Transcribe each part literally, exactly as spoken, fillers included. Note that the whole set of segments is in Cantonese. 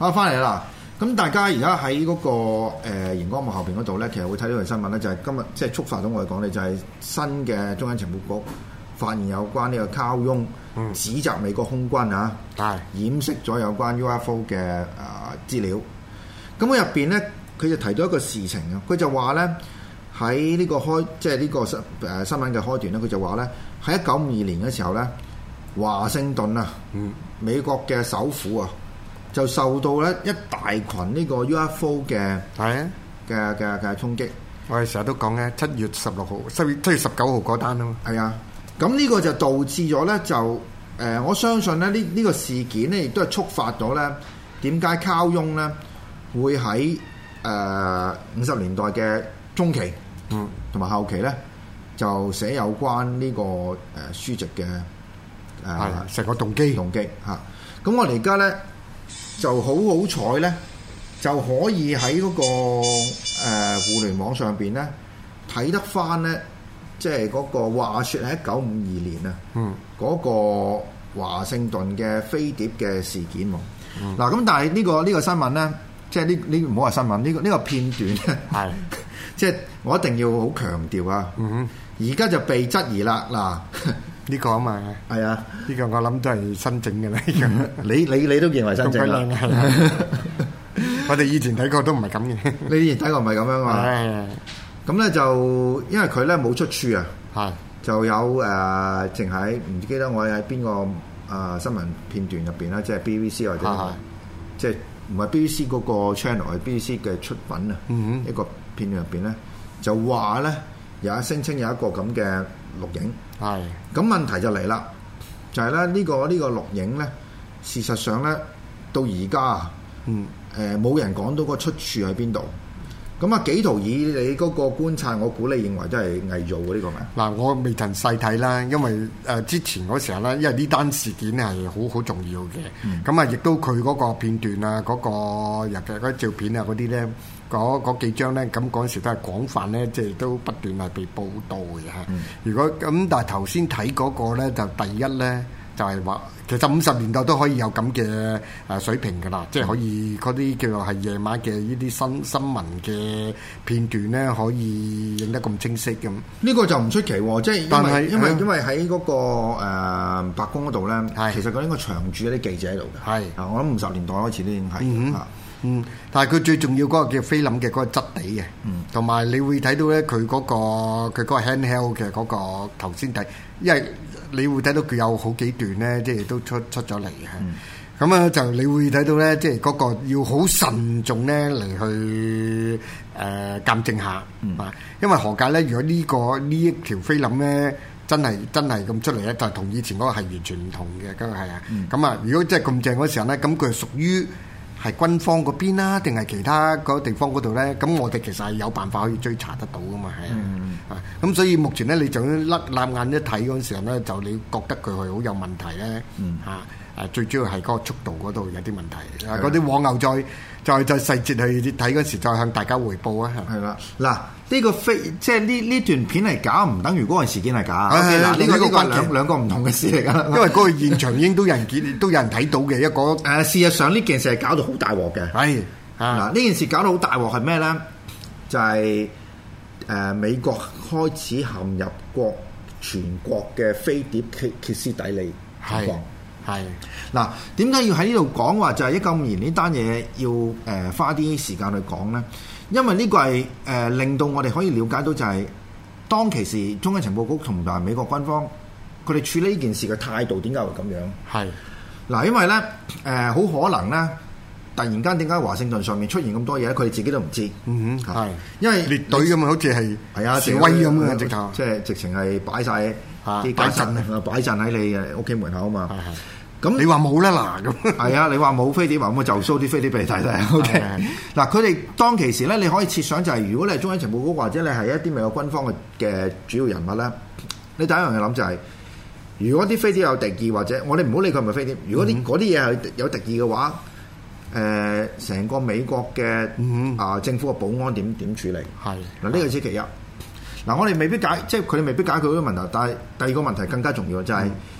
啊，翻嚟啦！咁大家而家喺嗰個誒熒光幕後邊嗰度咧，其實會睇到條新聞咧，就係、是、今日即係觸發到我哋講咧，就係、是、新嘅中央情報局發現有關呢個卡翁、嗯、指責美國空軍啊， 係掩飾咗有關 U F O 嘅誒資料。咁佢入邊咧，佢就提到一個事情啊，佢就話咧喺呢個開即係呢個新誒新聞嘅開段咧，佢就話咧喺一九五二年嘅時候咧，華盛頓啊，嗯、美國嘅首府啊。就受到咧一大群呢個 U F O 嘅嘅嘅嘅衝擊。 我哋成日都講嘅七月十六號、七月七月十九號嗰單啊嘛。 係啊，咁呢個就導致咗咧就誒、呃，我相信咧呢呢、呢個事件咧亦都係觸發咗咧點解卡翁咧會喺誒五十年代嘅中期嗯同埋後期咧就寫有關呢、呢個誒、呃、書籍嘅誒成個動機動機嚇。咁、啊、我哋而家咧。就好好彩咧，就可以喺嗰、那個誒、呃、互聯網上邊咧睇得翻咧，即係嗰個話説喺一九五二年啊，嗯，嗰個華盛頓嘅飛碟嘅事件喎。嗱、嗯，咁但係呢、這個呢、這個新聞咧，即係呢呢唔好話新聞，呢、這個呢、這個片段咧，係即係我一定要好強調啊。嗯，而家就被質疑啦，嗱。 呢個啊嘛， 係啊， 呢個我諗都係新整嘅啦。 你你你都認為新整啦？ 我哋以前睇過都唔係咁嘅。 你以前睇過唔係咁樣嘛？咁咧就因為佢咧冇出處啊，係就有誒，淨係唔記得我喺邊個啊新聞片段入邊啦，即係 B B C 或者即係唔係 B B C 嗰個 channel 係 B B C 嘅出品啊。一個片段入邊咧就話咧有一聲稱有一個咁嘅錄影。係，咁問題就嚟啦，就係咧呢個呢個錄影咧，事實上咧到而家啊，嗯，誒冇人講到個出處喺邊度。咁啊，紀陶以你嗰個觀察，我估你認為都係偽造嘅呢個咪？ 嗱，我未曾細睇啦，因為誒之前嗰時候咧，因為呢單事件係好好重要嘅，咁啊亦都佢嗰個片段啊，嗰、嗰個入嘅嗰啲照片啊嗰啲咧。嗰嗰幾張咧，咁嗰陣時都係廣泛咧，即係都不斷係被報導嘅嚇。嗯、如果咁，但係頭先睇嗰個咧，就第一咧就係、是、話，其實五十年代都可以有咁嘅誒水平㗎啦，嗯、即係可以嗰啲叫做係夜晚嘅呢啲新新聞嘅片段咧，可以影得咁清晰咁。呢個就唔出奇喎，即係因為但因為因為喺嗰、嗰個、呃、白宮嗰度咧，是其實佢應該長駐一啲記者喺度嘅。係啊是，我諗五十年代開始都已經係、嗯嗯嗯，但係佢最重要嗰個叫菲林嘅嗰個質地嘅，同埋、嗯、你會睇到咧佢嗰個佢嗰個 handheld 嘅嗰個頭先睇，因為你會睇到佢有好幾段咧，即係都出出咗嚟嘅。咁啊、嗯、就你會睇到咧，即係嗰個要好慎重咧嚟去誒、呃、鑑證下啊，嗯、因為何解咧？如果呢、呢個呢一條菲林咧真係真係咁出嚟咧，就同以前嗰個係完全唔同嘅，咁係啊。咁啊、嗯，如果真係咁正嗰時候咧，咁佢係屬於係軍方嗰邊啦，定係其他嗰地方嗰度咧？咁我哋其實係有辦法可以追查得到噶嘛，係、嗯、啊。咁所以目前咧，你就甩攬眼一睇嗰陣時候咧，就你覺得佢係好有問題咧，嗯、啊誒，最主要係嗰個速度嗰度有啲問題。啊的，嗰啲往後再再再細節去睇嗰時，再向大家匯報啊。係啦， 嗱，呢個飛即係呢呢段片係假，唔等於嗰個事件係假。嗱，呢個呢個兩兩個唔同嘅事嚟㗎。 因為嗰個現場已經都有人見，都有人睇到嘅一個。 誒，事實上呢件事係搞到好大鑊嘅。係嗱，呢件事搞到好大鑊係咩咧？就係、是、誒、呃、美國開始陷入國全國嘅飛碟歇歇斯底里情況。係嗱，點解要喺呢度講話就係一九五二年呢單嘢要誒、呃、花啲時間去講咧？因為呢個係誒、呃、令到我哋可以了解到就係、是、當其時中央情報局同埋美國軍方佢哋處理呢件事嘅態度點解會咁樣？係嗱是，因為咧誒好可能咧，突然間點解華盛頓上面出現咁多嘢咧？佢哋自己都唔知。嗯哼，係因為列隊咁啊，好似係係啊示威咁嘅直頭， 即係直情係擺晒啲擺陣啊，擺陣喺你嘅屋企門口啊嘛。 咁你話冇啦嗱咁， 係啊！你話冇飛碟，話咁就 show 啲飛碟俾你睇睇。OK，嗱，佢哋當其時咧，你可以設想就係，如果你係中央情報局或者你係一啲美國軍方嘅嘅主要人物咧，你第一樣嘢諗就係，如果啲飛碟有敵意或者我哋唔好理佢係咪飛碟，如果啲嗰啲嘢係有敵意嘅話，誒，成個美國嘅啊政府嘅保安點點處理？係嗱，呢個先其一。嗱，我哋未必解，即係佢哋未必解決到啲問題，但係第二個問題更加重要就係。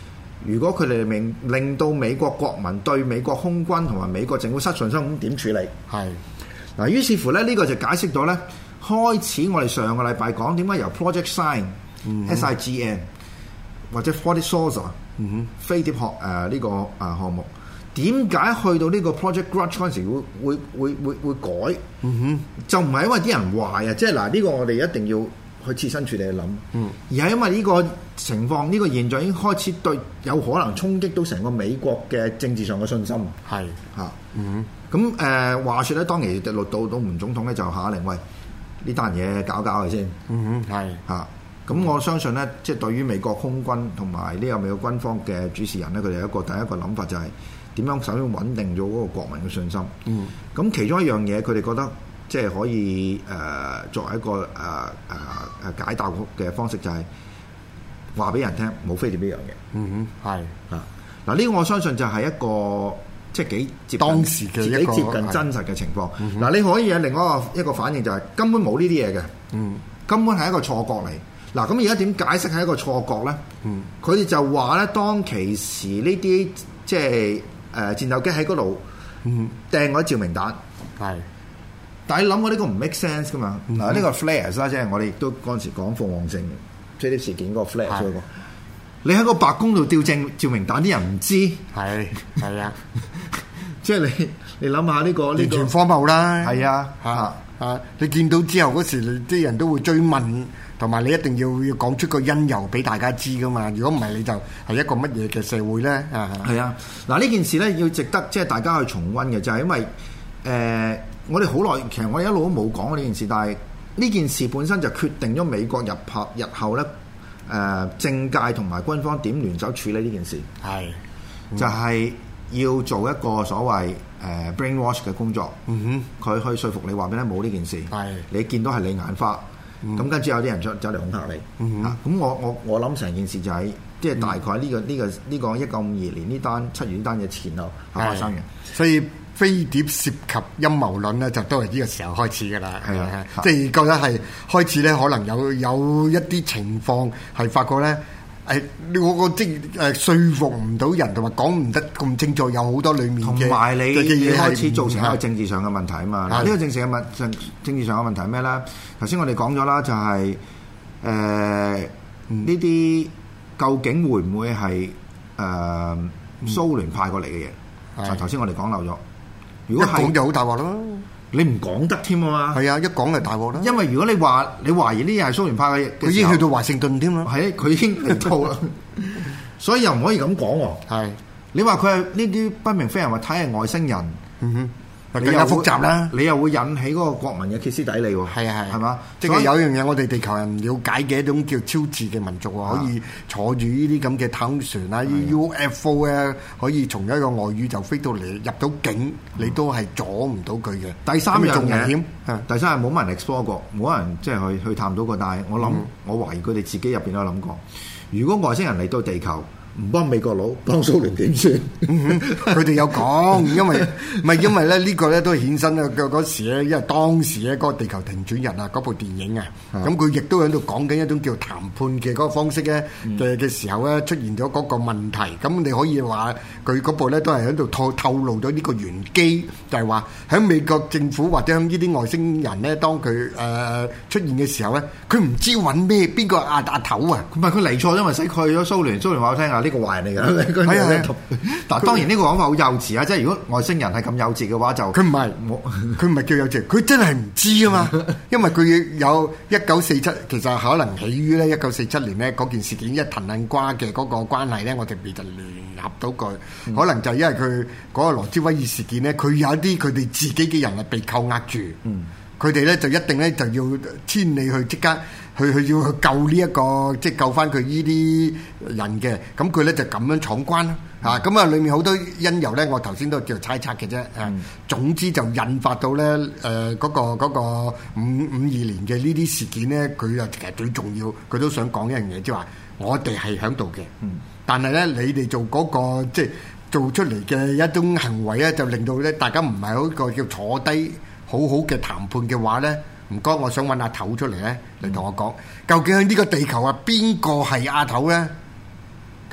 如果佢哋令令到美國國民對美國空軍同埋美國政府失信心，咁點處理？係嗱，於是乎咧，呢、呢個就解釋咗咧，開始我哋上個禮拜講點解由 Project Sign、嗯、S I G N 或者 Forty Saucer、嗯、飛碟學誒呢、呃呢個誒項目，點解去到呢個 Project Grudge 嗰陣時會會會會會改？嗯哼，就唔係因為啲人壞啊，即係嗱呢個我哋一定要去設身處地去諗，嗯，而係因為呢個情況，呢、呢個現象已經開始對有可能衝擊到成個美國嘅政治上嘅信心，係嚇，嗯，咁誒、呃、話説咧，當其到到到門總統咧就下令，喂呢單嘢搞搞佢先，嗯哼，係嚇，咁、啊、我相信咧，即係對於美國空軍同埋呢個美國軍方嘅主持人咧，佢哋有一個第一個諗法就係點樣首先穩定咗嗰個國民嘅信心，嗯，咁其中一樣嘢佢哋覺得。即係可以誒、呃、作為一個誒誒誒解答嘅方式，就係話俾人聽冇飛碟呢樣嘢。嗯哼，係啊。嗱呢個我相信就係一個即係幾接近當時嘅一個幾接近真實嘅情況。嗱、嗯、你可以有另外一個一個反應就係根本冇呢啲嘢嘅。嗯，根本係一個錯覺嚟。嗱咁而家點解釋係一個錯覺咧？嗯，佢哋就話咧，當其時呢啲即係誒、呃、戰鬥機喺嗰度掟嗰啲照明彈係。但係你諗過呢個唔 make sense 噶嘛？嗱、嗯，呢個 flares 啦，即係我哋亦都嗰陣時講鳳凰城即係啲事件嗰個 flares 嗰個。你喺個白宮度吊正照明彈，啲人唔知係係啊！即係你你諗下呢個呢、呢個完全荒謬啦！係啊嚇啊，啊！你見到之後嗰時，啲人都會追問，同埋你一定要要講出個因由俾大家知噶嘛。如果唔係，你就係一個乜嘢嘅社會咧？啊係啊！嗱呢件事咧要值得即係大家去重溫嘅，就係、係、因為誒。呃我哋好耐，其實我哋一路都冇講過呢件事，但係呢件事本身就決定咗美國日後日後咧，誒、呃、政界同埋軍方點聯手處理呢件事，係、嗯、就係、是、要做一個所謂誒、呃、brainwash 嘅工作，嗯哼，佢去說服你話俾你冇呢件事，係你見到係你眼花，咁、嗯、跟住有啲人走走嚟恐嚇你，嗯哼，咁、啊、我我我諗成件事就係即係大概呢、這個呢、這個呢、這個一九五二年呢單七月呢單嘅前後發生嘅，所以。飛碟涉及陰謀論咧，就都係呢個時候開始㗎啦。係啊，即係覺得係開始咧，可能有有一啲情況係發覺咧，誒我個即係誒說服唔到人，同埋講唔得咁清楚，有好多裡面嘅同埋你嘢開始造成一個政治上嘅問題啊嘛。嗱，呢個政治嘅問政政治上嘅問題係咩咧？頭先我哋講咗啦，就係誒呢啲究竟會唔會係誒、呃、蘇聯派過嚟嘅嘢？就頭先我哋講漏咗。如果一講就好大鑊咯，你唔講得添啊嘛。係啊，一講就大鑊啦。因為如果你話你懷疑呢啲係蘇聯派嘅，佢已經去到華盛頓添啦。係，佢已經嚟到啦，所以又唔可以咁講喎。係，你話佢係呢啲不明飛行物體係外星人，嗯哼。更加複雜啦，你又會引起嗰個國民嘅歇斯底里喎。係啊係，係嘛？即係有一樣嘢，我哋地球人了解嘅一種叫超智嘅民族喎，可以坐住呢啲咁嘅太空船啊、U F O 咧，可以從一個外宇宙飛到嚟入到境，你都係阻唔到佢嘅。第三樣嘢，第三係冇乜人 explore 過，冇人即係去去探到過。但係我諗，我懷疑佢哋自己入邊都有諗過，如果外星人嚟到地球，唔幫美國佬，幫蘇聯點算？佢哋有講，因為唔係因為咧呢個咧都衍生啊！嗰時咧，因為當時咧嗰個地球停轉人啊嗰部電影啊，咁佢亦都喺度講緊一種叫談判嘅嗰個方式咧嘅嘅時候咧出現咗嗰個問題。咁你可以話佢嗰部咧都係喺度透透露咗呢個玄機，就係話喺美國政府或者喺呢啲外星人咧，當佢誒、呃、出現嘅時候咧，佢唔知揾咩邊個阿阿頭啊？唔係佢嚟錯，因為使去咗蘇聯，蘇聯話我聽啊。呢個壞人嚟㗎，係啊！但當然呢個講法好幼稚啊！即係如果外星人係咁幼稚嘅話，就佢唔係我，佢唔係叫幼稚，佢真係唔知啊嘛！因為佢有一九四七，其實可能起於咧一九四七年咧嗰件事件一藤撚瓜嘅嗰個關係咧，我哋未就聯合到佢，嗯、可能就係因為佢嗰個羅斯威爾事件咧，佢有一啲佢哋自己嘅人係被扣押住，佢哋咧就一定咧就要千里去即刻。去去要去救呢、這、一個，即係救翻佢呢啲人嘅，咁佢咧就咁樣闖關啦，嚇、嗯！咁啊，裡面好多因由咧，我頭先都叫猜測嘅啫，嚇、嗯。總之就引發到咧，誒、呃、嗰、那個嗰、那個五五二年嘅呢啲事件咧，佢啊其實最重要，佢都想講一樣嘢，即係話我哋係喺度嘅，嗯、但係咧你哋做嗰、那個即係做出嚟嘅一種行為咧，就令到咧大家唔係好個叫坐低好好嘅談判嘅話咧。唔該，我想揾阿頭出嚟咧，嚟同我講，究竟喺呢個地球啊，邊個係阿頭咧？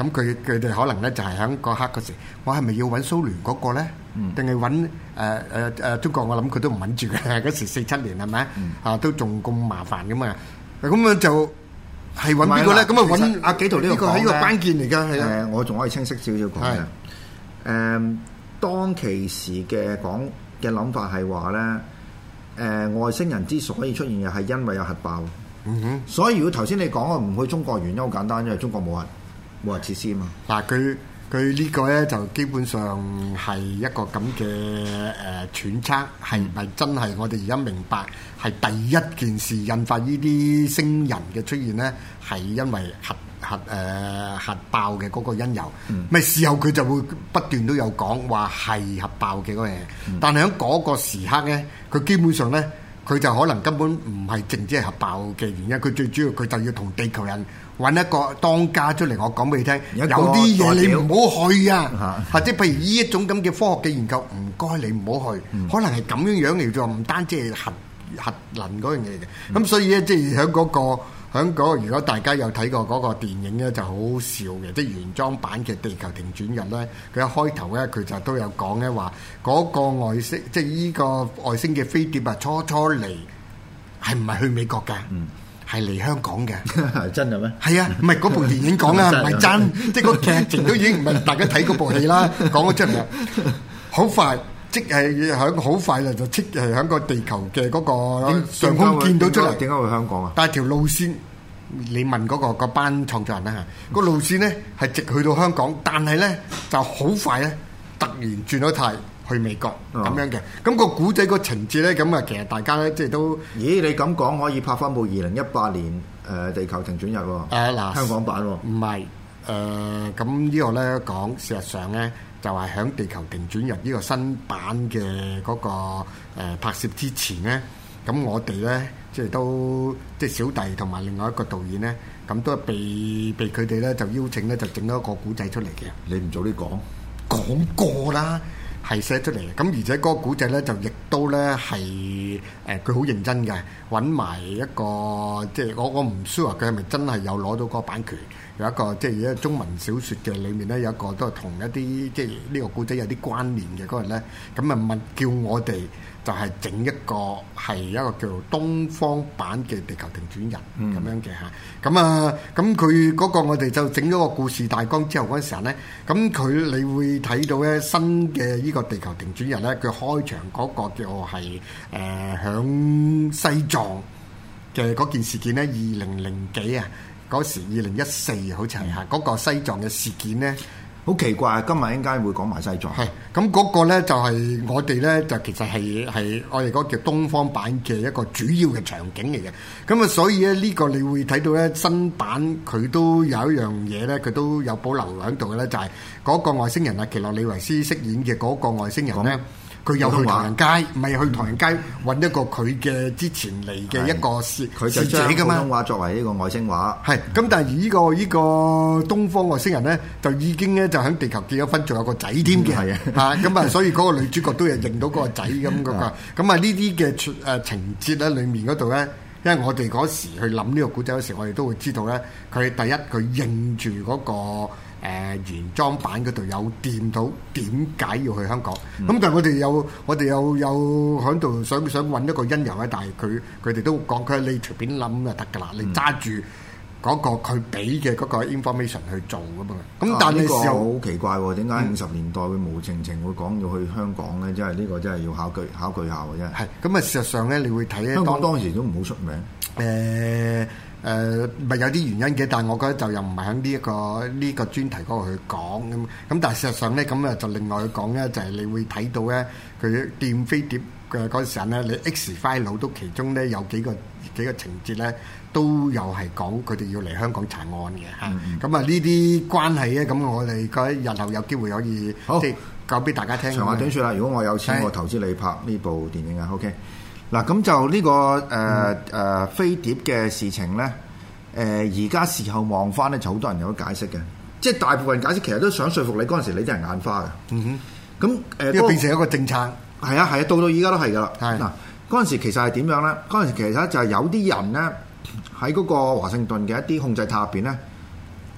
咁佢佢哋可能咧就係喺嗰刻嗰時，我係咪要揾蘇聯嗰個咧？定係揾誒誒誒中國？我諗佢都唔穩住嘅，嗰時四七年係咪、嗯、啊？都仲咁麻煩㗎嘛？咁樣就係揾邊個咧？咁啊揾阿紀陶呢個係一個關鍵嚟㗎。係啊， 我仲可以清晰少少講嘅。誒、呃，當其時嘅講嘅諗法係話咧，誒、呃、外星人之所以出現嘅係因為有核爆。嗯哼，所以如果頭先你講嘅唔去中國原因好簡單，因為中國冇核冇核設施啊嘛。嗱， 佢佢呢個咧就基本上係一個咁嘅誒揣測，係咪真係我哋而家明白係第一件事引發呢啲星人嘅出現咧？係因為核核誒、呃、核爆嘅嗰個因由。咪、嗯、事後佢就會不斷都有講話係核爆嘅嗰樣嘢，嗯、但係喺嗰個時刻咧，佢基本上咧。佢就可能根本唔係淨止係核爆嘅原因，佢最主要佢就要同地球人揾一個當家出嚟。我講俾你聽，有啲嘢你唔好去啊，或者譬如呢一種咁嘅科學嘅研究，唔該你唔好去，嗯、可能係咁樣樣嚟做，唔單止係核核能嗰樣嘢嘅。咁、嗯、所以咧，即係喺嗰個。喺嗰個，如果大家有睇過嗰個電影咧，就好笑嘅，即係原裝版嘅《地球停轉日》咧。佢一開頭咧，佢就都有講咧話，嗰個外星，即係依個外星嘅飛碟啊，初初嚟係唔係去美國㗎？嗯，係嚟香港嘅。係真係咩？係啊，唔係嗰部電影講啊，唔係真，即係個劇情都已經唔係大家睇嗰部戲啦，講咗出嚟，好快。即係喺好快啦，就即係喺個地球嘅嗰個上空見到出嚟。點解會香港啊？但係條路線，你問嗰、嗰個嗰班創作人啦嚇，個路線咧係直去到香港，但係咧就好快咧，突然轉咗軚去美國咁、哦、樣嘅。咁、個古仔個情節咧，咁啊其實大家咧即係都，咦？你咁講可以拍翻部二零一八年誒、呃、地球停轉日喎？誒嗱、呃，香港版喎？唔係誒，咁呢個咧講事實上咧。就係喺地球停轉日呢個新版嘅嗰、嗰個、呃、拍攝之前咧，咁我哋咧即係都即係小弟同埋另外一個導演咧，咁都係被被佢哋咧就邀請咧就整咗一個古仔出嚟嘅。你唔早啲講，講過啦，係寫出嚟嘅。咁而且嗰個古仔咧就亦都咧係誒佢好認真嘅，揾埋一個即係我我唔 sure 佢係咪真係有攞到嗰個版權。有一個即係而家中文小説嘅裏面咧，有一個都係同一啲即係呢個故仔有啲關聯嘅嗰日咧，咁啊問叫我哋就係整一個係一個叫做東方版嘅地球停轉日咁、嗯、樣嘅嚇，咁啊咁佢嗰個我哋就整咗個故事大綱之後嗰陣時候咧，咁佢你會睇到咧新嘅呢個地球停轉日咧，佢開場嗰個叫係誒響西藏嘅嗰件事件咧，二零零幾啊。嗰時二零一四好似係嚇，嗰個西藏嘅事件咧，好奇怪，今日應該會講埋西藏。係咁嗰個咧就係我哋咧就其實係係我哋嗰個叫東方版嘅一個主要嘅場景嚟嘅。咁啊，所以咧呢個你會睇到咧新版佢都有一樣嘢咧，佢都有保留喺度嘅咧，就係嗰個外星人啊，奇洛李維斯飾演嘅嗰個外星人咧。佢又去唐人街，唔係去唐人街揾一個佢嘅之前嚟嘅一個使使者㗎嘛。普通話作為呢個外星話。係咁，但係而呢個呢個東方外星人咧，就已經咧就喺地球結咗婚，仲有個仔添嘅。係啊，嚇咁啊，所以嗰個女主角都係認到嗰個仔咁嗰個。咁啊，呢啲嘅誒情節咧，裡面嗰度咧，因為我哋嗰時去諗呢個古仔嗰時，我哋都會知道咧，佢第一佢認住嗰個。誒、呃、原裝版嗰度有掂到點解要去香港？咁、嗯、但係我哋有我哋有有喺度想想揾一個因由咧，但係佢佢哋都講佢你隨便諗就得㗎啦，嗯、你揸住嗰個佢俾嘅嗰個 information 去做㗎嘛。咁但係呢個好奇怪喎，點解五十年代會無情情會講要去香港咧？真係呢個真係要考據考據下嘅啫。係咁啊！事實上咧，你會睇咧，香港當時都唔好出名。誒、呃。誒咪、呃、有啲原因嘅，但係我覺得就又唔係喺呢一個呢、呢個專題嗰度去講咁。咁但係事實上咧，咁啊就另外去講咧，就係、是、你會睇到咧，佢掂飛碟嘅嗰陣時咧，你 X file 都其中咧有幾個幾個情節咧，都有係講佢哋要嚟香港查案嘅嚇。咁啊呢啲關係咧，咁我哋覺得日後有機會可以好即係講俾大家聽。長話短説啦，如果我有錢，是我投資你拍呢部電影啊。OK。嗱咁就呢、這個誒誒、呃呃、飛碟嘅事情咧，誒而家事後望翻咧，就好多人有得解釋嘅，即係大部分人解釋其實都想說服你嗰陣時，你啲人眼花嘅。嗯哼，咁誒，因為變成一個政策，係啊係啊，到到而家都係噶啦。係嗱，嗰陣時其實係點樣咧？嗰陣時其實就係有啲人咧喺嗰個華盛頓嘅一啲控制塔入邊咧，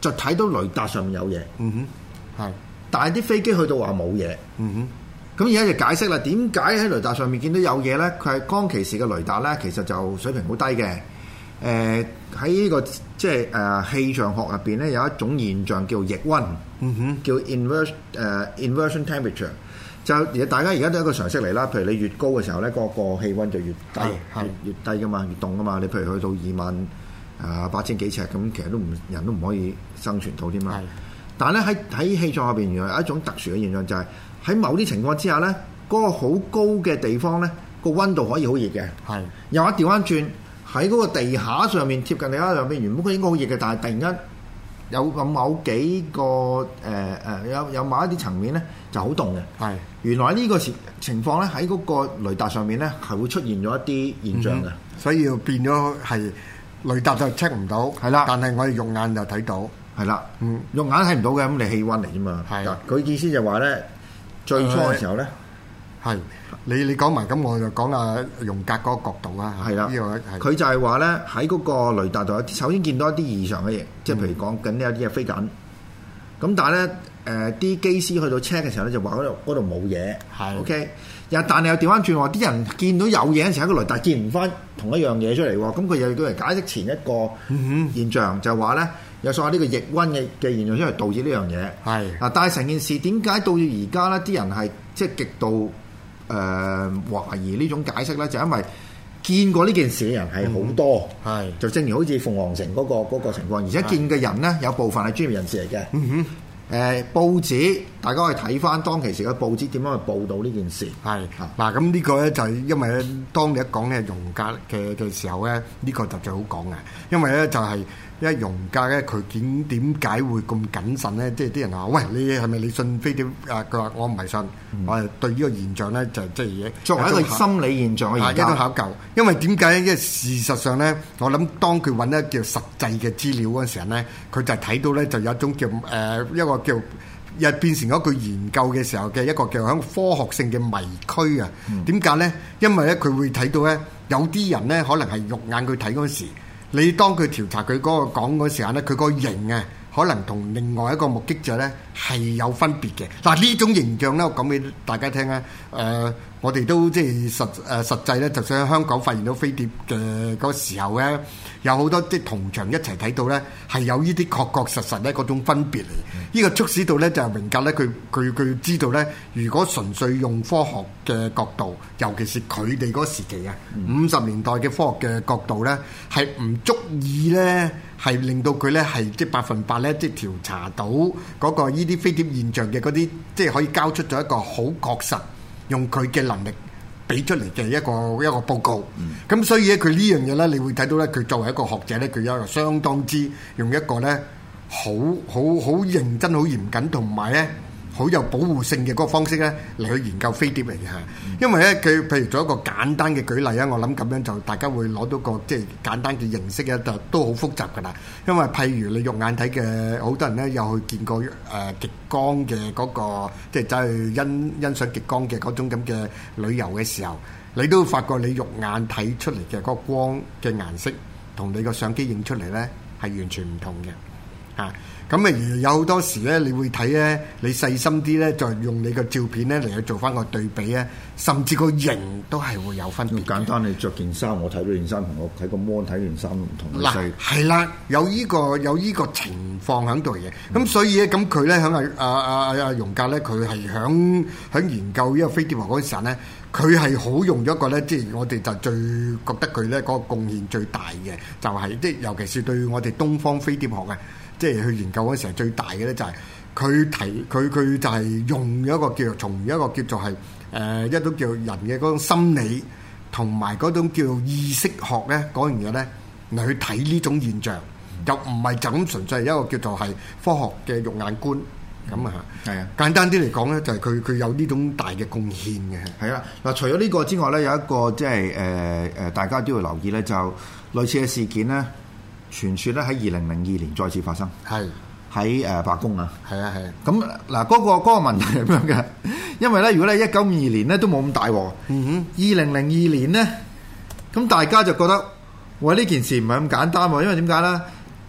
就睇到雷達上面有嘢。 嗯哼，係。 但係啲飛機去到話冇嘢。 嗯哼。 咁而家就解釋啦，點解喺雷達上面見到有嘢咧？佢係當其時嘅雷達咧，其實就水平好低嘅。誒喺呢個即係誒氣象學入邊咧，有一種現象叫逆溫，嗯哼，叫 inverse 誒、uh, inversion temperature。就而家大家而家都係一個常識嚟啦。譬如你越高嘅時候咧，個個氣溫就越低，越越低噶嘛，越凍噶嘛。你譬如去到二萬啊八千幾尺咁，其實都唔人都唔可以生存到添嘛。但係咧喺喺氣象入邊，原來有一種特殊嘅現象，就係喺某啲情況之下咧，嗰個好高嘅地方咧，個溫度可以好熱嘅。係又一調翻轉喺嗰個地下上面貼近地下上邊，原本佢應該好熱嘅，但係突然間有咁某幾個誒誒、呃、有有某一啲層面咧就好凍嘅。係原來呢個情情況咧喺嗰個雷達上面咧係會出現咗一啲現象嘅、嗯， 所以要變咗係雷達就 check 唔到，係啦，但係我哋肉眼就睇到。係啦，嗯，肉眼睇唔到嘅，咁你氣溫嚟啫嘛。係，佢意思就話咧，最初嘅時候咧，係、呃、你你講埋，咁我就講下容格嗰個角度啦。係啦，呢個佢就係話咧喺嗰個雷達度，首先見到一啲異常嘅嘢，即係譬如講緊有啲嘢飛緊。咁、嗯、但係咧，誒、呃、啲機師去到 check 嘅時候咧，就話嗰度嗰度冇嘢。係 ，OK。又但係又調翻轉話，啲人見到有嘢嘅時候，個雷達見唔翻同一樣嘢出嚟喎。咁佢又要嚟解釋前一個現象，嗯、就係話咧。有所謂呢個逆溫嘅嘅現象出嚟導致呢樣嘢，係嗱，但係成件事點解到而家咧啲人係即係極度誒、呃、懷疑呢種解釋咧？就因為見過呢件事嘅人係好多，係、嗯、就正如好似鳳凰城嗰、那個嗰、那個情況，而且見嘅人咧有部分係專業人士嚟嘅。嗯哼。誒、呃、報紙，大家可以睇翻當其時嘅報紙點樣去報導呢件事。係嗱，咁呢個咧就係因為咧，當你一講咧容格嘅嘅時候咧，呢、這個就最好講嘅，因為咧就係、是。因為容格咧，佢點點解會咁謹慎咧？即係啲人話：喂，你係咪你信飛碟？啊，佢話我唔係信，嗯、我係對呢個現象咧就即係作為一個心理現象嘅一種考究。因為點解咧？因為事實上咧，我諗當佢揾一叫實際嘅資料嗰陣時候咧，佢就睇到咧就有一種叫誒、呃、一個叫又變成咗佢研究嘅時候嘅一個叫響科學性嘅迷區啊。點解咧？因為咧佢會睇到咧有啲人咧可能係肉眼佢睇嗰時。你當佢調查佢嗰個講嗰時間咧，佢個型啊，可能同另外一個目擊者咧係有分別嘅。嗱，呢種形象咧，我講俾大家聽咧，誒、呃，我哋都即係實誒、呃、實際咧，就算喺香港發現到飛碟嘅嗰時候咧，有好多即係同場一齊睇到咧，係有呢啲確確實實咧嗰種分別嚟。呢、嗯、個促使到咧就係榮格咧，佢佢佢知道咧，如果純粹用科學嘅角度，尤其是佢哋嗰時期啊，五十、嗯、年代嘅科學嘅角度咧，係唔足以咧，係令到佢咧係即係百分百咧，即係調查到嗰個依啲飛碟現象嘅嗰啲，即係可以交出咗一個好確實用佢嘅能力俾出嚟嘅一個一個報告。咁、嗯、所以咧，佢呢樣嘢咧，你會睇到咧，佢作為一個學者咧，佢有一個相當之用一個咧好好好認真、好嚴謹同埋咧好有保護性嘅嗰個方式咧嚟去研究飛碟嚟嘅嚇。嗯、因為咧，佢譬如做一個簡單嘅舉例啊，我諗咁樣就大家會攞到個即係簡單嘅認識咧，就都好複雜噶啦。因為譬如你肉眼睇嘅，好多人咧有去見過誒、呃、極光嘅嗰、那個，即係走去欣欣賞極光嘅嗰種咁嘅旅遊嘅時候，你都會發覺你肉眼睇出嚟嘅嗰個光嘅顏色，同你個相機影出嚟咧係完全唔同嘅嚇。咁啊，有好多時咧，你會睇咧，你細心啲咧，就用你個照片咧嚟去做翻個對比咧，甚至個型都係會有分別。簡單，你着件衫，我睇到件衫同我睇個 mon 睇件衫都唔同。嗱，係啦，有依、這個有依個情況喺度嘅。咁、嗯、所以咧，咁佢咧喺阿阿阿阿容格咧，佢係響響研究呢個飛碟學嗰陣時咧，佢係好用咗一個咧，即係我哋就最覺得佢咧嗰個貢獻最大嘅，就係即係尤其是對我哋東方飛碟學嘅。即係去研究嗰時候最大嘅咧，就係佢提佢佢就係用一個叫做從一個叫做係誒、呃、一種叫人嘅嗰種心理同埋嗰種叫意識學咧嗰樣嘢咧嚟去睇呢種現象，又唔係就咁純粹係一個叫做係科學嘅肉眼觀咁啊嚇。係啊，簡單啲嚟講咧，就係佢佢有呢種大嘅貢獻嘅。係啊，嗱，除咗呢個之外咧，有一個即係誒誒大家都要留意咧，就類似嘅事件咧。傳説咧喺二零零二年再次發生，係喺誒白宮啊，係啊係啊。咁嗱嗰個嗰、嗰個問題係咁樣嘅，因為咧如果你一九五二年咧都冇咁大鑊，嗯哼，二零零二年咧，咁大家就覺得喂呢件事唔係咁簡單喎，因為點解咧？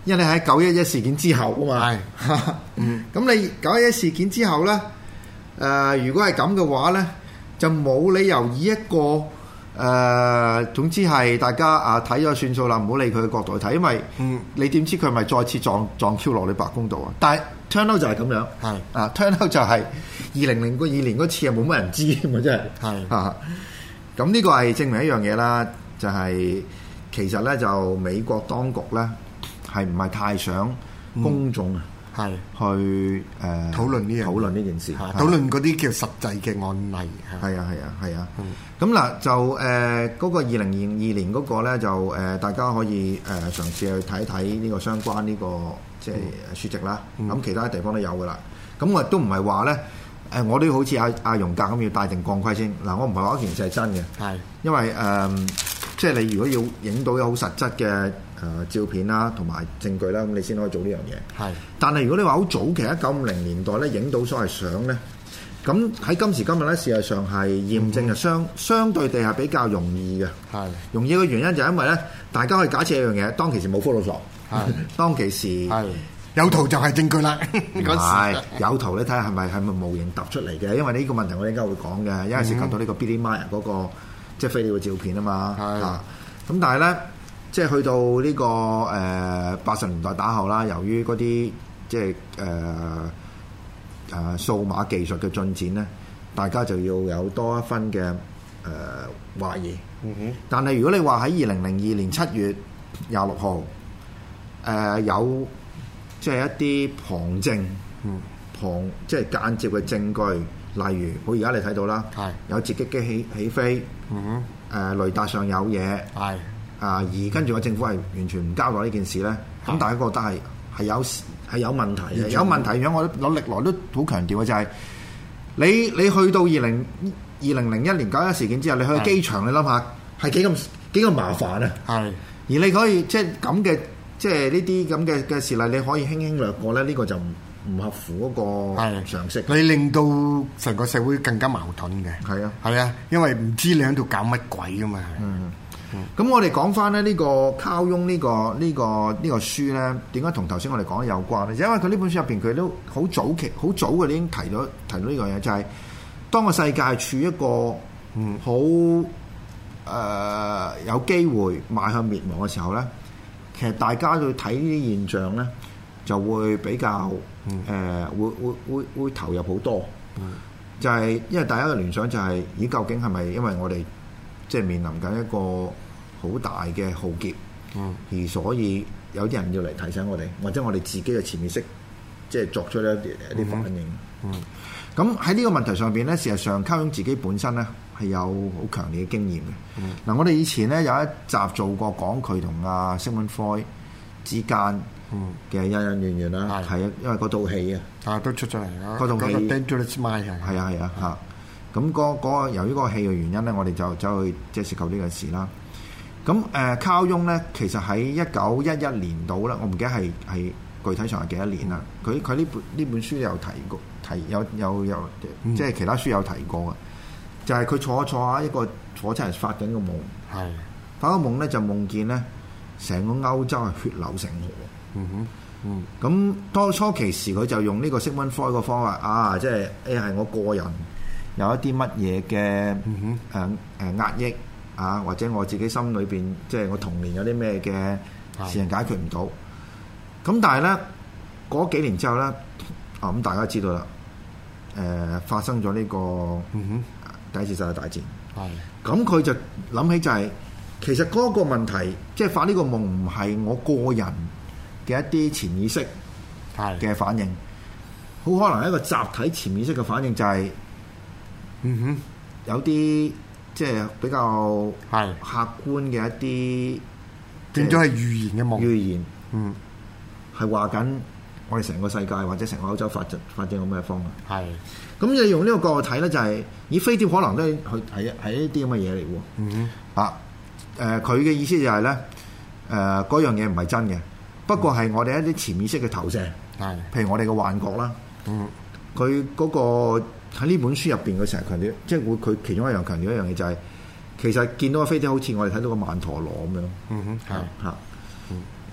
因為你喺九一一事件之後啊嘛。 係，嗯， 咁你九一一事件之後咧，誒、呃，如果係咁嘅話咧，就冇理由以一個誒、呃，總之係大家啊睇咗算數啦，唔好理佢嘅角度去睇，因為你點知佢咪再次撞撞 Q 落你白宮度啊？但係 turn out 就係咁樣，係啊 turn out 就係二零零二年嗰次係冇乜人知㗎嘛，真係係啊。咁呢個係證明一樣嘢啦，就係、是、其實咧就美國當局咧係唔係太想公眾係、嗯、去誒、呃、 討論呢樣討論呢件事， 討論嗰啲叫實際嘅案例。 係啊係啊係啊。咁嗱、嗯、就誒嗰、呃那個二零二二年嗰個咧就誒、呃、大家可以誒、呃、嘗試去睇睇呢個相關呢、這個即係、就是、書籍啦。咁、嗯、其他地方都有噶啦。咁我亦都唔係話咧。誒，我都好似阿阿容格咁要帶定鋼盔先。嗱，我唔係話一件事係真嘅，係因為誒、呃，即係你如果要影到有好實質嘅誒、呃、照片啦，同埋證據啦，咁你先可以做呢樣嘢。係，但係如果你話好早期一九五零年代咧，影到所謂相咧，咁喺今時今日咧，事實上係驗證係相、嗯、相對地係比較容易嘅。係容易嘅原因就係因為咧，大家可以假設一樣嘢，當其時冇 Photoshop，係當其時係。 有圖就係證據啦。 唔係有圖你睇下係咪係咪模型揼出嚟嘅？因為呢個問題我應該會講嘅，因為涉及到呢個 Billy Meier 嗰個即係飛碟嘅照片啊嘛。係啊，咁但係咧，即係去到呢個誒八十年代打後啦，由於嗰啲即係誒誒數碼技術嘅進展咧，大家就要有多一分嘅誒懷疑。嗯哼。但係如果你話喺二零零二年七月廿六號誒有。即係一啲旁證，嗯、旁即係間接嘅證據，例如我而家你睇到啦，有截擊機起起飛，誒、嗯呃、雷達上有嘢，啊、呃、而跟住個政府係完全唔交代呢件事咧，咁、嗯、大家覺得係係有係有問題嘅，有問題。咁我我歷來都好強調嘅就係、是，你你去到二零二零零一年九一事件之後，你去機場，你諗下係幾咁幾咁麻煩啊？係，而你可以即係咁嘅。即係呢啲咁嘅嘅事例，你可以輕輕略過咧，呢、這個就唔唔合乎嗰個常識。 你令到成個社會更加矛盾嘅。係啊，係啊，因為唔知你喺度搞乜鬼噶嘛。嗯， 咁、嗯、我哋講翻咧呢個卡翁呢、這個呢、這個呢、這個書咧，點解同頭先我哋講嘅有關咧？因為佢呢本書入邊佢都好早期、好早嘅已經提咗提到呢樣嘢，就係、是、當個世界處於一個嗯好誒、呃、有機會邁向滅亡嘅時候咧。其實大家去睇呢啲現象咧，就會比較誒、嗯呃，會會會會投入好多。嗯、就係因為大家嘅聯想就係、是，咦？究竟係咪因為我哋即係面臨緊一個好大嘅浩劫，嗯、而所以有啲人要嚟提醒我哋，或者我哋自己嘅潛意識即係作出一啲一啲反應。咁喺呢個問題上邊咧，事實上卡翁自己本身咧。係有好強烈嘅經驗嘅。嗱、嗯啊，我哋以前咧有一集做過講佢同阿 Sigmund Freud 之間嘅恩恩怨怨啦。係、嗯、啊，因為嗰套戲啊， 啊都出咗嚟啦。 嗰套戲 Dangerous Mind 係啊係啊嚇。咁嗰嗰由於嗰個戲嘅原因咧，我哋就走去即係涉及呢個事啦。咁誒，卡翁咧其實喺一九一一年度啦，我唔記得係係具體上係幾多年啦。佢佢呢本呢本書有提過，提有有有即係其他書有提過嘅。就係、是、佢坐一坐下一個火車係發緊個夢，係發個夢咧就夢見咧成個歐洲係血流成河。嗯哼，嗯，咁當初期時佢就用呢個 Sigmund Freud 個方法啊，即係誒係我個人有一啲乜嘢嘅誒誒壓抑啊，或者我自己心裏邊即係我童年有啲咩嘅事情解決唔到。咁但係咧嗰幾年之後咧，啊咁大家知道啦，誒、呃、發生咗呢、這個嗯哼。第一次世界大戰，係咁佢就諗起就係、是、其實嗰個問題，即係發呢個夢唔係我個人嘅一啲潛意識嘅反應，好可能係一個集體潛意識嘅反應，就係、是、嗯哼有啲即係比較係客觀嘅一啲變咗係預言嘅夢，預言嗯係話緊我哋成個世界或者成個歐洲發展發展到咩方向？係。咁你用呢個角度睇咧，就係、是、以飛碟可能都係係係一啲咁嘅嘢嚟喎。嗯啊，誒、呃，佢嘅意思就係、是、咧，誒、呃，嗰樣嘢唔係真嘅，不過係我哋一啲潛意識嘅投射。係、嗯，譬如我哋嘅幻覺啦。嗯，佢嗰、那個喺呢本書入邊，佢成日強調，即係會佢其中一樣強調一樣嘢就係、是，其實見到個飛碟好似我哋睇到個曼陀羅咁樣。嗯哼，係嚇。誒、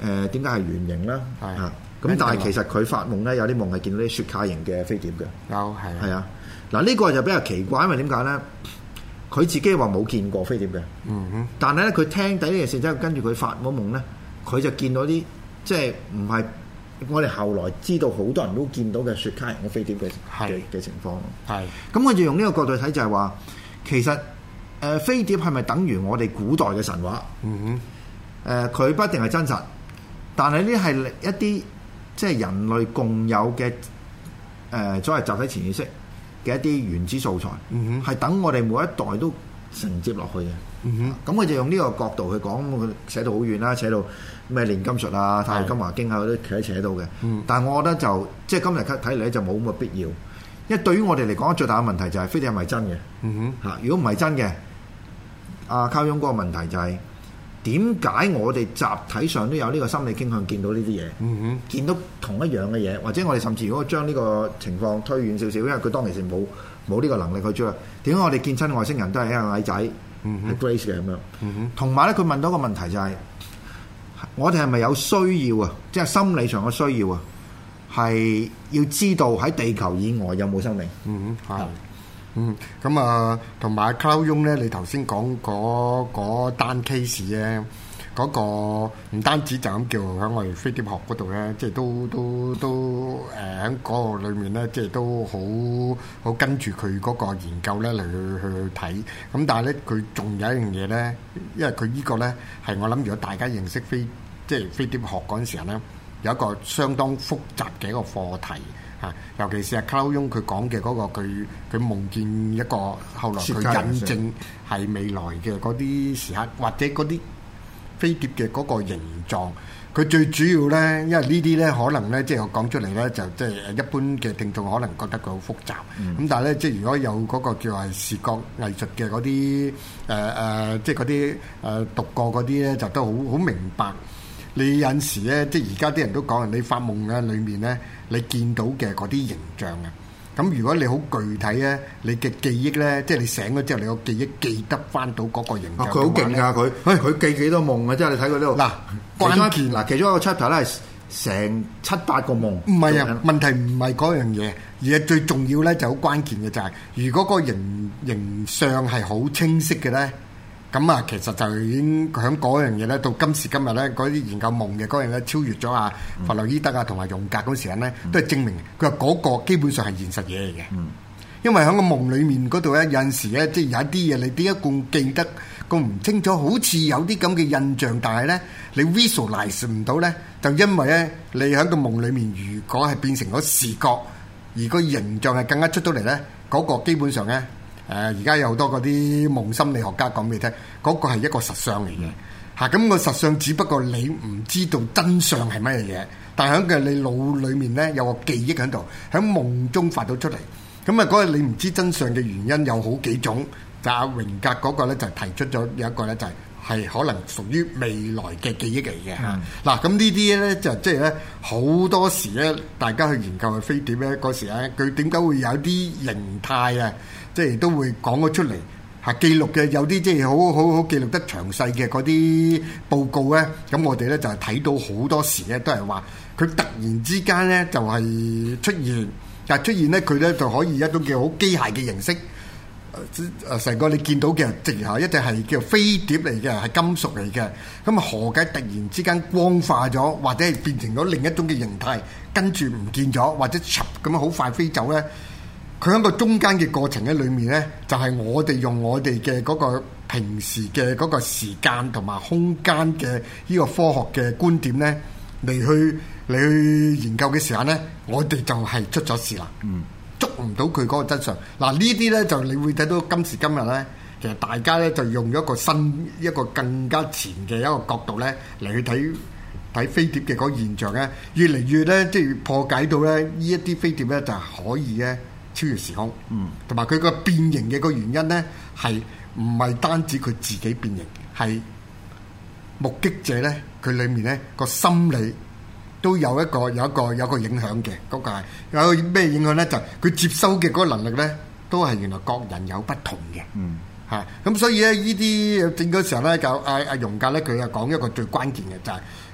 誒點解係圓形啦？係啊，咁但係其實佢發夢咧有啲夢係見到啲雪茄型嘅飛碟嘅。 有係係啊，嗱呢個就比較奇怪，因為點解咧？佢自己話冇見過飛碟嘅， 嗯哼， 但係咧佢聽第呢件事之後，跟住佢發嗰夢咧，佢就見到啲即係唔係我哋後來知道好多人都見到嘅雪茄型嘅飛碟嘅嘅嘅情況咯。係，咁我就用呢個角度睇就係話，其實誒、呃、飛碟係咪等於我哋古代嘅神話？嗯哼，誒、呃、佢不一定係真實，但係呢係一啲即係人類共有嘅誒、呃、所謂集體潛意識嘅一啲原子素材，係、嗯、等我哋每一代都承接落去嘅。嗯哼，咁佢就用呢個角度去講，佢寫到好遠啦，寫到咩煉金術啊、太陽金華經啊嗰啲扯扯到嘅。嗯，但係我覺得就即係今日睇嚟咧就冇咁嘅必要，因為對於我哋嚟講最大嘅問題就係飛碟係咪真嘅？嗯哼，嚇如果唔係真嘅，阿卡翁嗰個問題就係點解我哋集體上都有呢個心理傾向見到呢啲嘢？嗯哼，見到同一樣嘅嘢，或者我哋甚至如果將呢個情況推遠少少，因為佢當其時冇冇呢個能力去追，點解我哋見親外星人都係一個矮仔？係、mm-hmm. Grace 嘅咁樣，同埋咧佢問到一個問題就係、是，我哋係咪有需要啊？即係心理上嘅需要啊，係要知道喺地球以外有冇生命？嗯哼，係，嗯，咁啊，同埋卡拉翁咧，你頭先講嗰嗰單 case 咧。嗰、那個唔單止就咁叫喺我哋飛碟學嗰度咧，即係都都都誒喺嗰個裏面咧，即係都好好跟住佢嗰個研究咧嚟去去去睇。咁但係咧，佢仲有一樣嘢咧，因為佢呢個咧係我諗，如果大家認識飛即係飛碟學嗰陣時候咧，有一個相當複雜嘅一個課題嚇。尤其是阿卡拉翁佢講嘅嗰個，佢佢夢見一個後來佢印證係未來嘅嗰啲時刻，或者嗰啲飛碟嘅嗰個形狀，佢最主要咧，因為呢啲咧可能咧，即係我講出嚟咧，就即係一般嘅聽眾可能覺得佢好複雜。咁、嗯、但係咧，即係如果有嗰個叫係視覺藝術嘅嗰啲誒誒，即係嗰啲誒讀過嗰啲咧，就都好好明白。你有陣時咧，即係而家啲人都講，你發夢嘅裏面咧，你見到嘅嗰啲形象啊。咁如果你好具體咧，你嘅記憶咧，即係你醒咗之後，你個記憶記得翻到嗰個形象。佢好勁㗎，佢，佢佢記幾多夢啊？即係你睇佢呢度。嗱，關鍵嗱，其中一個 chapter 咧係成七八個夢。唔係啊，問題唔係嗰樣嘢，而係最重要咧就好關鍵嘅就係、是，如果個形形象係好清晰嘅咧。咁啊，其實就已經響嗰樣嘢咧，到今時今日咧，嗰啲研究夢嘅嗰樣咧，超越咗啊弗洛伊德啊同埋榮格嗰時間咧，都係證明佢話嗰個基本上係現實嘢嚟嘅。因為喺個夢裡面嗰度咧，有陣時咧，即係有一啲嘢你點解咁記得咁唔清楚，好似有啲咁嘅印象，但係咧你 visualize 唔到咧，就因為咧你喺個夢裡面，如果係變成咗視覺，而個形象係更加出到嚟咧，嗰個基本上咧。誒而家有好多嗰啲夢心理學家講俾你聽，嗰、嗰個係一個實相嚟嘅嚇。咁、嗯嗰個實相只不過你唔知道真相係乜嘢嘢，但係喺嘅你腦裡面咧有個記憶喺度，喺夢中發到出嚟。咁啊嗰個你唔知真相嘅原因有好幾種，就阿榮格嗰個咧就提出咗有一個咧就係、係、係可能屬於未來嘅記憶嚟嘅嚇。嗱、嗯、咁呢啲咧就即係咧好多時咧，大家去研究嘅飛碟咧嗰時咧，佢點解會有啲形態啊？即係都會講咗出嚟，係記錄嘅有啲即係好好好記錄得詳細嘅嗰啲報告咧。咁我哋咧就係睇到好多時咧都係話佢突然之間咧就係出現，但係出現咧佢咧就可以一種叫好機械嘅形式，誒成個你見到嘅直係一隻係叫飛碟嚟嘅，係金屬嚟嘅。咁啊何解突然之間光化咗，或者係變成咗另一種嘅形態，跟住唔見咗，或者插咁樣好快飛走咧？佢喺個中間嘅過程喺裏面咧，就係、是、我哋用我哋嘅嗰個平時嘅嗰個時間同埋空間嘅呢個科學嘅觀點咧，嚟去嚟去研究嘅時候咧，我哋就係出咗事啦。嗯，捉唔到佢嗰個真相。嗱呢啲咧就你會睇到今時今日咧，其實大家咧就用咗一個新一個更加前嘅一個角度咧嚟去睇睇飛碟嘅嗰個現象咧，越嚟越咧即係破解到咧呢一啲飛碟咧就可以咧。超越時空，嗯，同埋佢個變形嘅個原因咧，係唔係單止佢自己變形，係目擊者咧，佢裡面咧個心理都有一個有一個有一個影響嘅，嗰、那個係有咩影響咧？就佢、是、接收嘅嗰個能力咧，都係原來各人有不同嘅，嗯，嚇、啊，咁所以咧呢啲整嗰時候咧，就阿阿榮格咧，佢又講一個最關鍵嘅就係、是。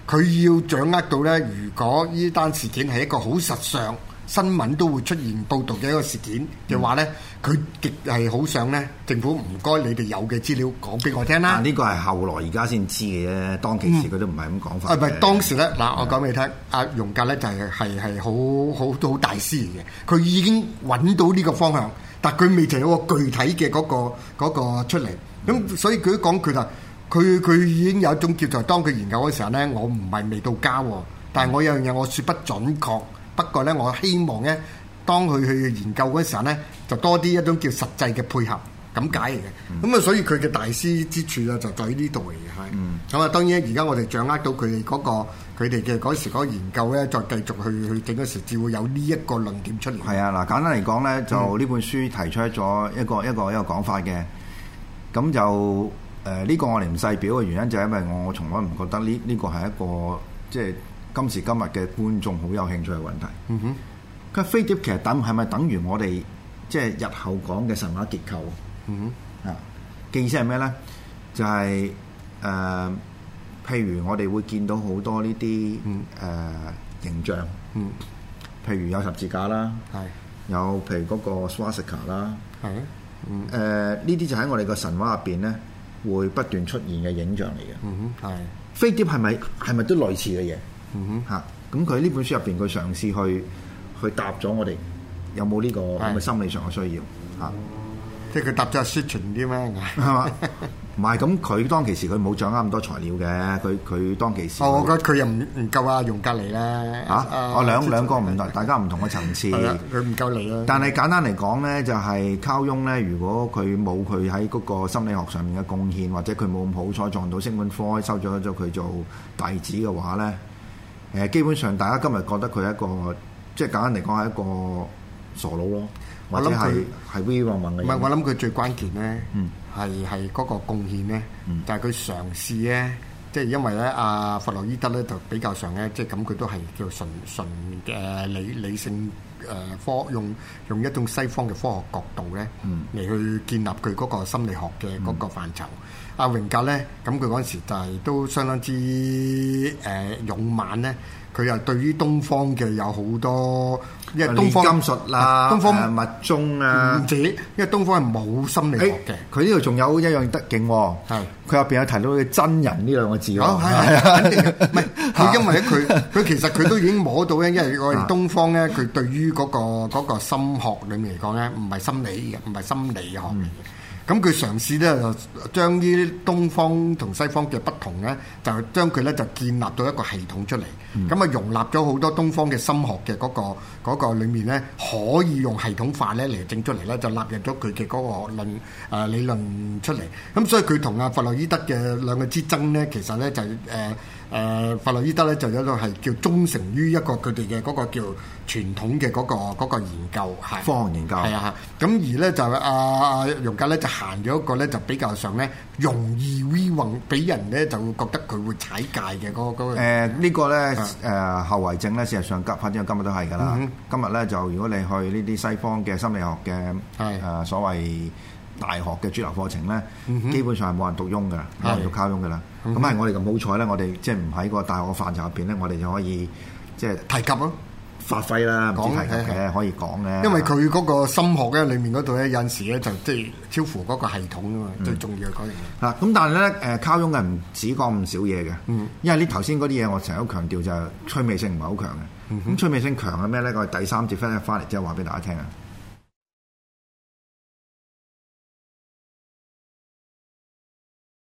佢要掌握到咧，如果呢單事件係一個好實上新聞都會出現報導嘅一個事件嘅話咧，佢極係好想咧，政府唔該你哋有嘅資料講俾我聽啦。 呢個係後來而家先知嘅啫，當其時佢都唔係咁講法。 啊，唔係當時咧，嗱，我講俾你聽，阿容格咧就係係係好好都好大師嚟嘅，佢已經揾到呢個方向，但佢未曾有個具體嘅嗰個嗰個出嚟。咁所以佢講佢就佢佢已經有一種叫做當佢研究嘅時候咧，我唔係未到家，但係我有樣嘢我説不準確。不過咧，我希望咧，當佢去研究嗰時候咧，就多啲一種叫實際嘅配合咁解嚟嘅。咁啊、嗯，所以佢嘅大師之處咧就在於呢度嚟嘅，係。咁啊、嗯，當然而家我哋掌握到佢哋嗰個佢哋嘅嗰時嗰個研究咧，再繼續去去整嗰時，至會有呢一個論點出嚟。係啊，嗱，簡單嚟講咧，就呢本書提出咗一個、嗯、一個一個講法嘅。咁就誒呢、呃這個我哋唔細表嘅原因就係因為我我從來唔覺得呢呢、這個係一個即係。今時今日嘅觀眾好有興趣嘅問題。嗯哼，佢飛碟其實等係咪等於我哋即係日後講嘅神話結構？嗯哼，啊嘅意思係咩咧？就係、是、誒、呃，譬如我哋會見到好多呢啲誒形象。嗯，譬如有十字架啦，係是有譬如嗰個 Swastika 啦，係嗯誒呢啲就喺我哋個神話入邊咧會不斷出現嘅影像嚟嘅。嗯哼，係飛碟係咪係咪都類似嘅嘢？嗯哼，嚇，咁佢呢本書入邊，佢嘗試去去答咗我哋有冇呢個咁嘅心理上嘅需要嚇， 即係佢答咗説全啲咩？ 係嘛？唔係，咁佢當其時佢冇掌握咁多材料嘅，佢佢當其時。 哦，我覺得佢又唔唔夠阿容格尼啦。 嚇，我兩兩個唔同，大家唔同嘅層次。 佢唔夠嚟啦。 但係簡單嚟講咧，就係卡翁咧，如果佢冇佢喺嗰個心理學上面嘅貢獻，或者佢冇咁好彩撞到聖本科收咗咗佢做弟子嘅話咧。誒基本上，大家今日覺得佢係一個，即係簡單嚟講係一個傻佬咯，或者係係 we 混混嘅。 唔係，我諗佢最關鍵咧，係係嗰個貢獻咧，嗯、就係佢嘗試咧，即係因為咧，阿弗洛伊德咧就比較上咧，即係咁佢都係叫純純嘅理理性誒科，用用一種西方嘅科學角度咧，嚟、嗯、去建立佢嗰個心理學嘅嗰個範疇。嗯阿榮格咧，咁佢嗰陣時就係都相當之誒、呃、勇猛咧。佢又對於東方嘅有好多，因為東方煉金術啦、東方密宗啊， 唔止，因為東方係冇心理學嘅。 佢呢度仲有一樣得勁喎，係佢入邊有提到嘅真人呢兩個字喎。 哦，係係肯定嘅，唔係佢因為咧，佢佢其實佢都已經摸到咧，因為我哋東方咧，佢對於嗰個嗰個心學裏面嚟講咧，唔係心理嘅，唔係心理學嚟嘅。咁佢嘗試咧就將呢啲東方同西方嘅不同咧，就將佢咧就建立到一個系統出嚟。咁啊、嗯、容納咗好多東方嘅心學嘅嗰、嗰個嗰、嗰個裡面咧，可以用系統化咧嚟整出嚟咧，就納入咗佢嘅嗰個論誒、呃、理論出嚟。咁所以佢同阿弗洛伊德嘅兩個之爭咧，其實咧就誒誒弗洛伊德咧就有一個係叫忠誠於一個佢哋嘅嗰個叫傳統嘅嗰、嗰個嗰個研究係科學研究係啊。咁而咧就阿阿容格咧就行咗一個咧就比較上咧容易 we 混，俾人咧就會覺得佢會踩界嘅嗰嗰個誒呢個咧誒後遺症咧，事實上今發展到今日都係㗎啦。嗯、今日咧就如果你去呢啲西方嘅心理學嘅誒是、呃、所謂大學嘅主流課程咧，嗯、哼基本上係冇人讀翁㗎，冇人讀卡翁㗎啦。咁係、嗯、哼我哋咁好彩咧，我哋即係唔喺個大學嘅範疇入邊咧，我哋就可以即係提及咯。發揮啦，講提及嘅可以講嘅。 因為佢嗰個心學咧，裡面嗰度咧有陣時咧就即係超乎嗰個系統啊嘛，嗯、最重要係嗰樣嘢。嗱， 咁但係咧誒，卡翁嘅唔止講唔少嘢嘅，嗯、因為呢頭先嗰啲嘢我成日都強調就係趣味性唔係好強嘅。咁、嗯、哼趣味性強係咩咧？我哋第三節翻翻嚟之後話俾大家聽啊。